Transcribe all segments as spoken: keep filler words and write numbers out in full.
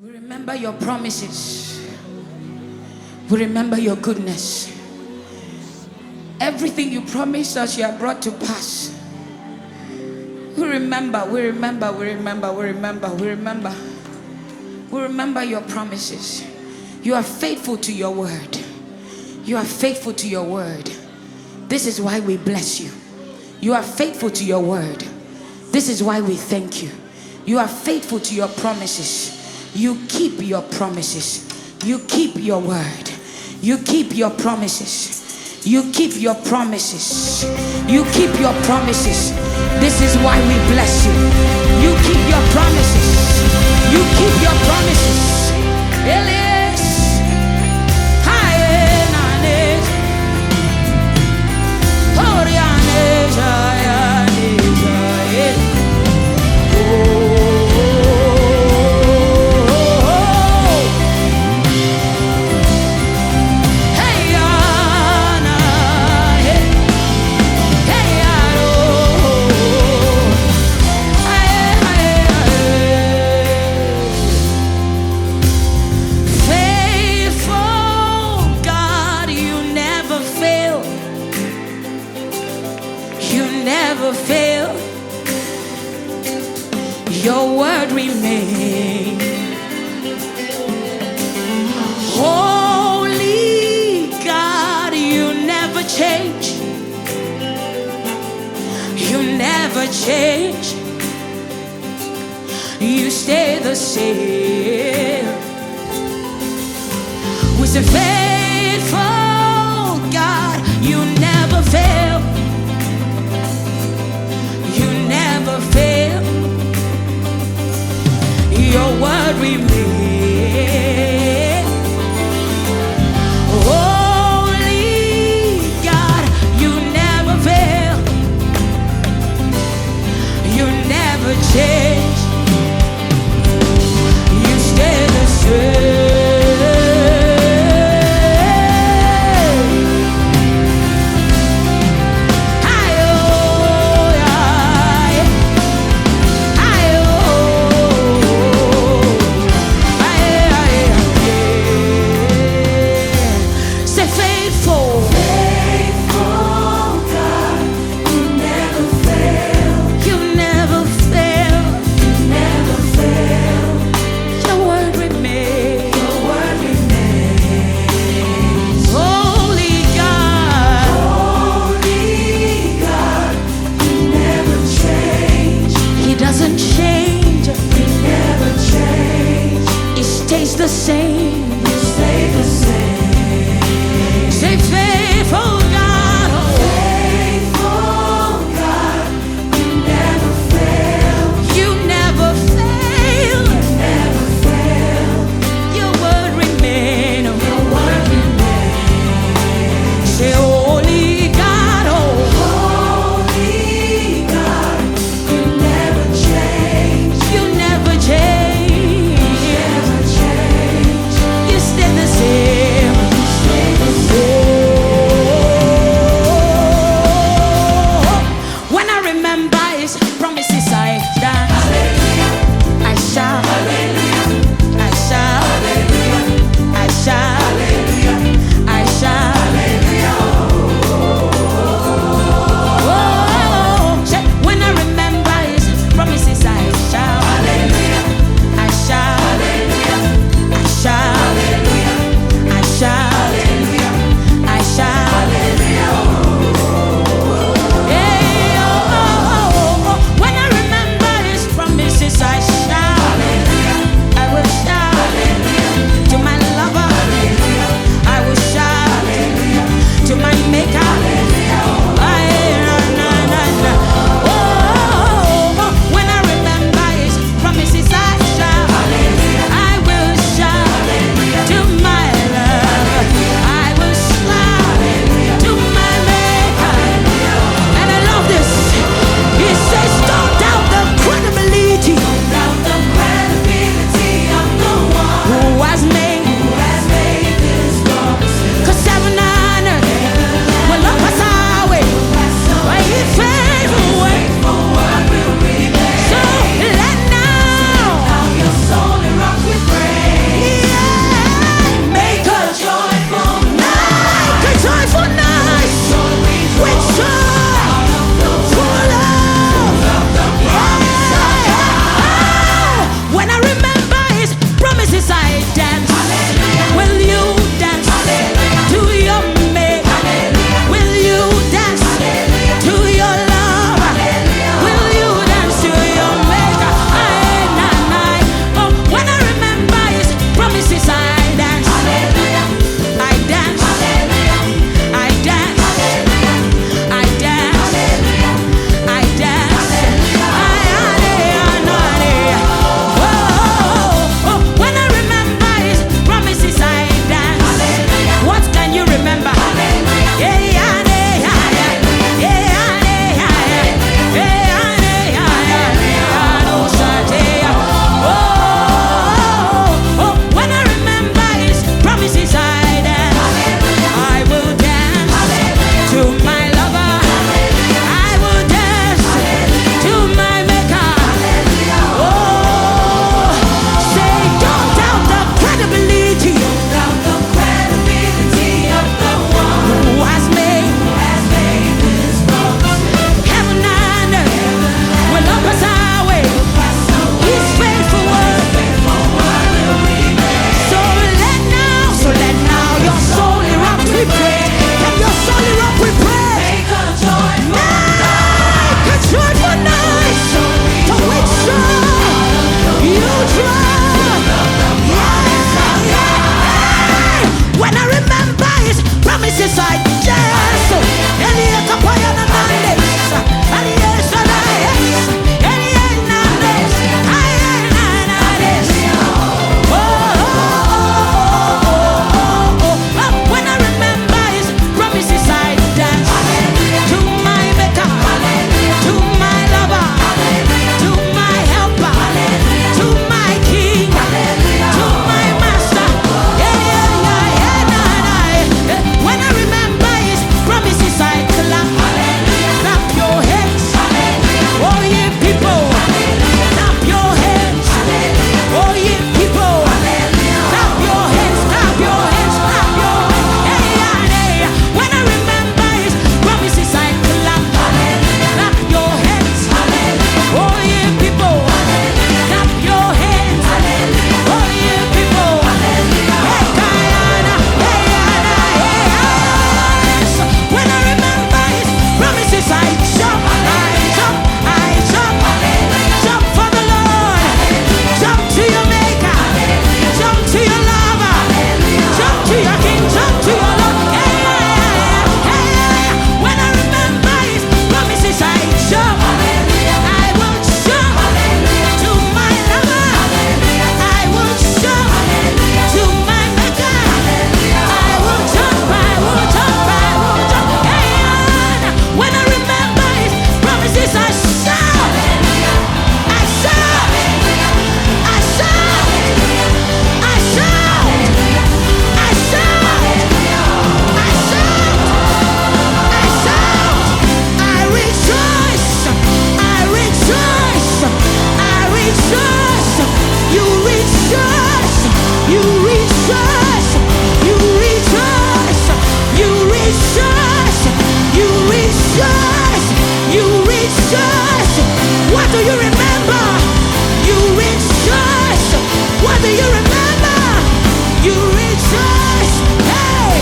We remember your promises. We remember your goodness. Everything you promised us, you have brought to pass. We remember, we remember, we remember, we remember, we remember. We remember your promises. You are faithful to your word. You are faithful to your word. This is why we bless you. You are faithful to your word. This is why we thank you. You are faithful to your promises. You keep your promises. You keep your word. You keep your promises. You keep your promises. You keep your promises. This is why we bless you. You keep your promises. You keep your promises. Elias. Hyenanes. Orianes. Ayanes. Oh. Fail, your word remains. Holy God, you never change. You never change. You stay the same. We say faithful God, you never fail. Fail, your word remains. Holy God, you never fail. You never change. You stay the same. The same, you stay the same. Say faithful God, oh. Faithful God, you never fail. You never fail. You never fail. Your word remains. Oh. Your word remains. Say holy God, oh. Holy God, you never change. You never change. Stay the same. Stay the same. promises I dance. Will you dance to your maker? Will you dance to your love? Will you dance to your maker? I, I, I, oh, when I remember his promises I dance. I dance. I dance. I dance. I dance. When I remember his promises, I dance. What can you remember? When I remember his promises, I dance. I will dance to my lover. I will dance to my maker. Oh, say, don't doubt the credibility who has made heaven and earth will not pass away. His faithful word. So let now, so let now your soul erupt with praise. Let your soul erupt with praise. Make a joyful noise to which you draw. Yeah, yeah. When I remember his promises, I dance. Elia Kapaya na Nandes. Elia Sanaes. Elia Nandes. Elia Nandes. Oh, oh, oh, oh, oh, oh. When I remember his promises, I dance. To my maker, to my lover, to my helper, to my king, to my master. Yeah, yeah, yeah, yeah, nah, nah, yeah. When I remember his promises, I clap. Clap your hands. Oh, ye people. Clap your hands. Oh, ye people. Clap your hands. Clap your hands. Clap your hands. Yeah, yeah, yeah. When I remember his promises, I clap. Clap your hands. Oh, ye people. Clap your hands. Oh, ye people. Hey, Guyana. Hey, Guyana. Hey, yes. When I remember his promises, I jump. I jump. I jump. Jump for the Lord. Jump to your maker. Jump to your lover. Jump to your king. Jump to your Lord. Hey, yeah, yeah, yeah. Hey, yeah, yeah. When I remember his promises, I jump. I will jump to my lover. I will jump to my maker. I will jump. I will jump. I will jump. Hey, yeah. When I remember his promises, I shout. I shout. I shout. I shout. I shout. I shout. I shout. I rejoice. I rejoice. I rejoice. You rejoice. You rejoice. You rejoice. You rejoice. You rejoice. You rejoice. What do you remember? You rejoice. What do you remember? You rejoice. Hey!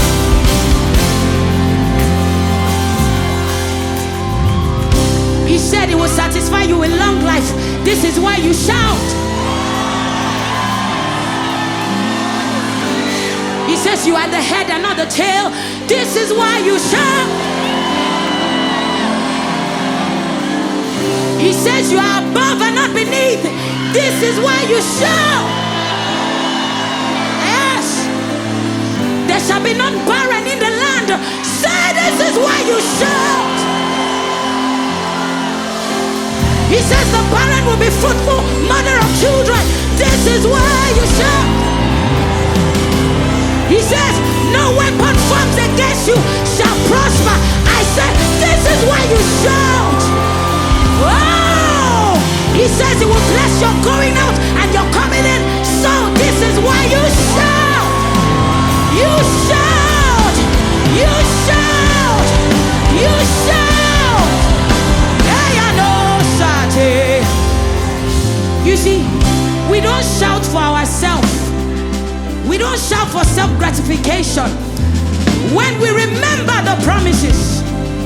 He said he will satisfy you with long life. This is why you shout. He says you are the head and not the tail. This is why you shout. He says you are above and not beneath. This is why you shout. Yes. There shall be none barren in the land. Say this is why you shout. He says the barren will be fruitful, mother of children. This is why you shout. He says no weapon formed against you shall prosper. I said this is why you shout. Wow! He says he will bless your going out and your coming in. So this is why you shout. You shout. You shout. You shout. Yeah, I know, Sati. You see, we don't shout for ourselves. We don't shout for self-gratification. When we remember the promises,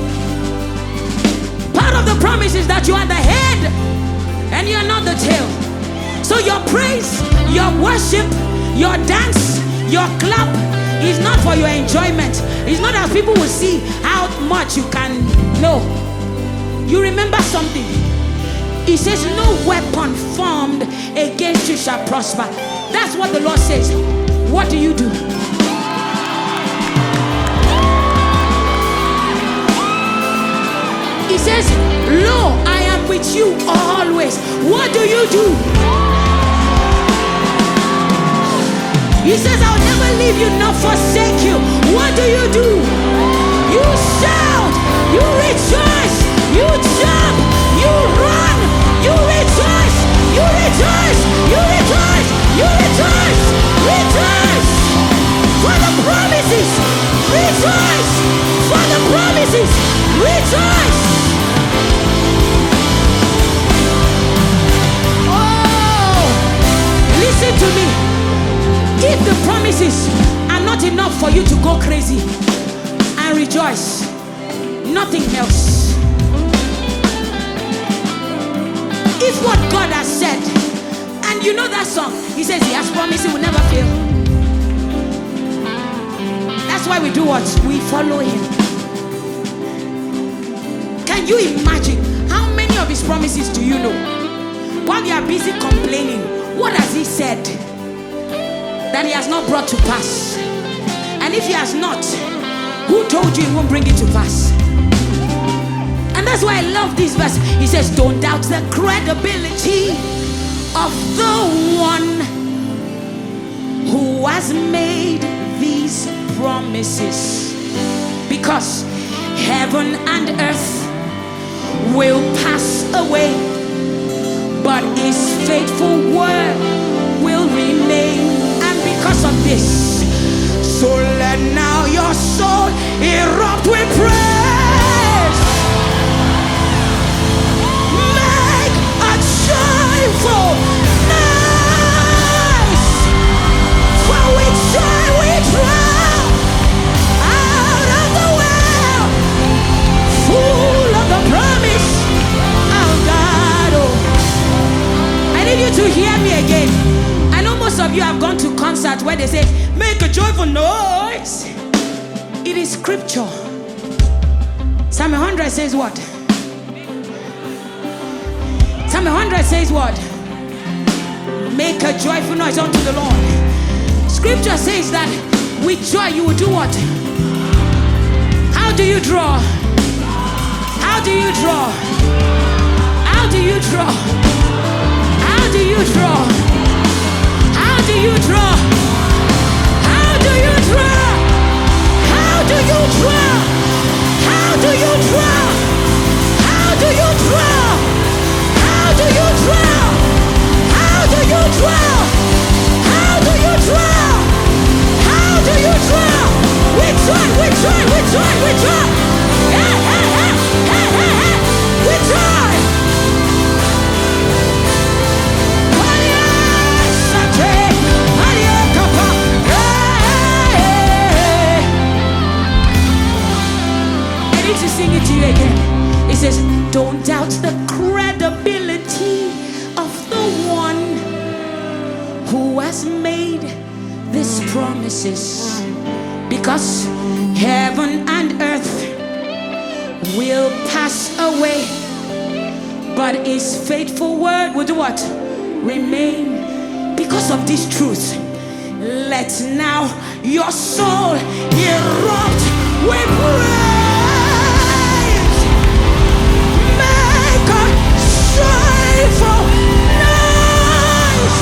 part of the promise is that you are the head and you are not the tail. So your praise, your worship, your dance, your clap is not for your enjoyment. It's not that people will see how much you can know. You remember something. He says, no weapon formed against you shall prosper. That's what the Lord says. What do you do? He says, lo, I am with you always. What do you do? He says, I'll never leave you nor forsake you. What do you do? You shout, you rejoice, you jump, you run, you rejoice, you rejoice, you rejoice, you rejoice, rejoice for the promises, rejoice for the promises, rejoice. Oh, listen to me. If the promises are not enough for you to go crazy and rejoice, nothing else. If what God has said, and you know that song, he says he has promised he will never fail. That's why we do what? We follow him. Can you imagine how many of his promises do you know? While you are busy complaining, what has he said that he has not brought to pass? And if he has not, who told you he won't bring it to pass? And that's why I love this verse. He says, don't doubt the credibility of the one who has made these promises, because heaven and earth will pass away, but his faithful word will remain. Because of this, so let now your soul erupt with praise. Make a joyful noise, for with joy we draw out of the well, full of the promise of God. Oh, I need you to hear me again. Most of you have gone to concerts where they say, make a joyful noise. It is scripture. Psalm one hundred says what? Psalm one hundred says what? Make a joyful noise unto the Lord. Scripture says that with joy you will do what? How do you draw? How do you draw? How do you draw? How do you draw? How do you draw? How do you draw? How do you draw? How do you draw? How do you draw? How do you draw? How do you draw? How do you draw? How do you draw? We joy, we joy, we joy, we joy. Hey, hey, hey, hey, hey, hey. We joy. To sing it to you again. It says, don't doubt the credibility of the one who has made these promises, because heaven and earth will pass away, but his faithful word will do what? Remain. Because of this truth, let now your soul erupt with praise. Joyful noise,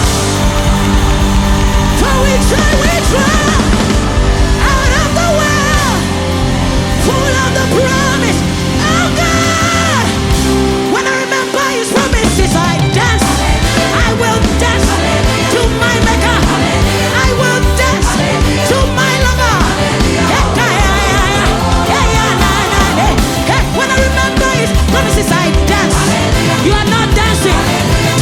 for we joy we draw out of the well, full of the promise of God. When I remember his promises, I dance. I will dance to my Maker. I will dance to my lover. When I remember his promises, I dance. You are not dancing.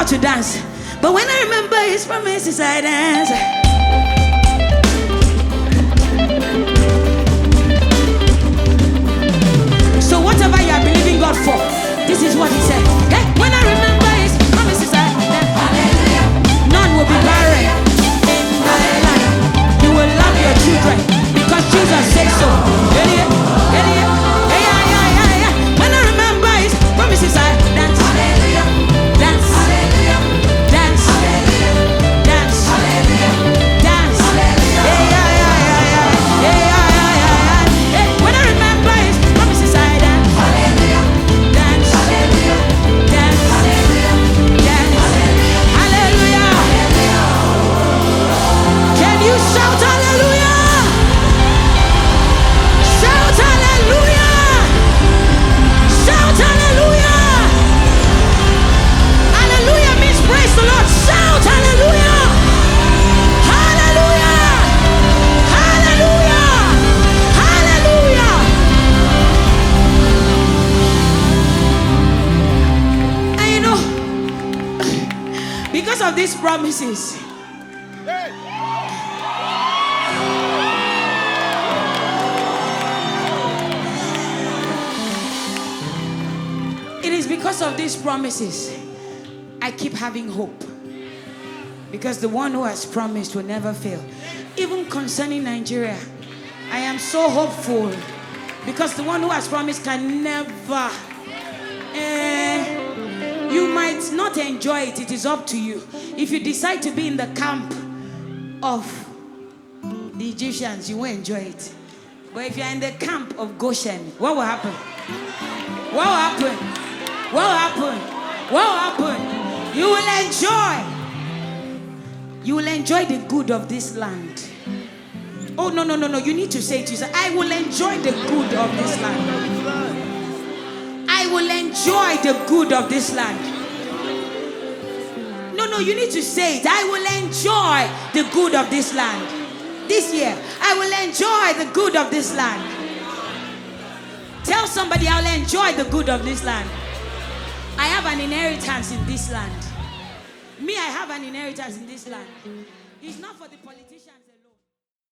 how to dance. But when I remember his promises, I dance. So whatever you are believing God for, this is what he said. Hey, when I remember his promises, I dance. Hallelujah. None will be barren in my life. You will love your children because Jesus said so. Idiot, idiot. Hey, yeah, yeah, yeah, yeah. When I remember his promises, I dance. Hallelujah. Dance. Hallelujah. Dance. Hallelujah. Dance. Hallelujah. Dance. Hallelujah. Hey, yeah, yeah, yeah, yeah. Hey, yeah, yeah, yeah, yeah. Hey, when I remember his promises, I dance. Hallelujah. Dance. Hallelujah. Dance. Hallelujah. Dance. Hallelujah. Hallelujah. Can you shout hallelujah? Shout hallelujah! Shout hallelujah! Hallelujah means praise the Lord. Shout hallelujah! Hallelujah! Hallelujah! Hallelujah! And you know, because of these promises, it is because of these promises I keep having hope. Because the one who has promised will never fail. Even concerning Nigeria, I am so hopeful. Because the one who has promised can never. Eh, you might not enjoy it. It is up to you. If you decide to be in the camp of the Egyptians, you won't enjoy it. But if you're in the camp of Goshen, what will happen? What will happen? What will happen? What will happen? You will enjoy. You will enjoy the good of this land. Oh, no, no, no, no. You need to say it to yourself. I will enjoy the good of this land. I will enjoy the good of this land. No, no, you need to say it. I will enjoy the good of this land. This year, I will enjoy the good of this land. Tell somebody, I will enjoy the good of this land. I have an inheritance in this land. Me, I have an inheritance in this land. It's not for the politicians.